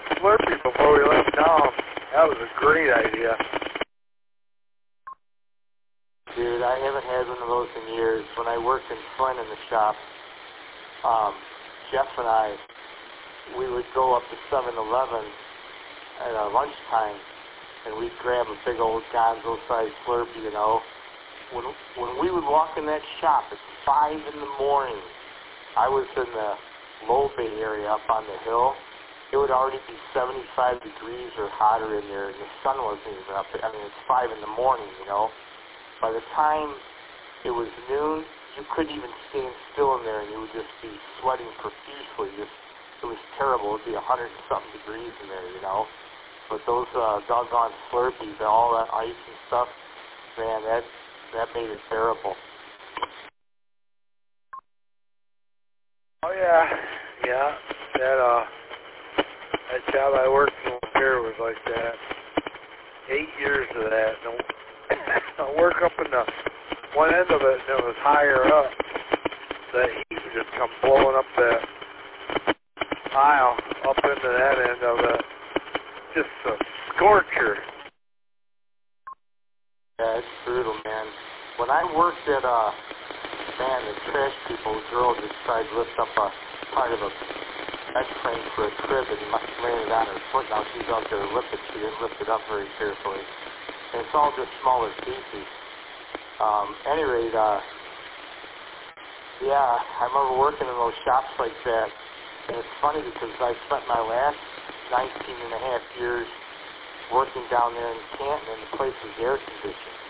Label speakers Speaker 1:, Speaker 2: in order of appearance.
Speaker 1: Slurpee before we left town. That was a great idea.
Speaker 2: Dude, I haven't had one of those in years. When I worked in Flint in the shop, Jeff and I, we would go up to 7-Eleven at our lunchtime, and we'd grab a big old Gonzo-sized Slurpee, you know. When we would walk in that shop at 5 in the morning, I was in the Low Bay area up on the hill. It would already be 75 degrees or hotter in there, and the sun wasn't even up. I mean, it's 5 in the morning, you know. By the time it was noon, you couldn't even stand still in there, and you would just be sweating profusely. It was terrible. It would be 100-something degrees in there, you know. But those doggone Slurpees, all that ice and stuff, man, that made it terrible.
Speaker 1: Oh yeah. That job I worked in here was like that. 8 years of that. I work up in the one end of it, and it was higher up. The heat would just come blowing up the aisle, up into that end of it. Just a scorcher.
Speaker 2: Yeah, it's brutal, man. When I worked at, the trash people, a girl just tried to lift up a part of a bed frame for a crib, and landed on her foot. Now she's out there to lift it. She didn't lift it up very carefully. And it's all just smaller pieces. Any rate, yeah, I remember working in those shops like that. And it's funny because I spent my last 19 and a half years working down there in Canton, and the place was air conditioned.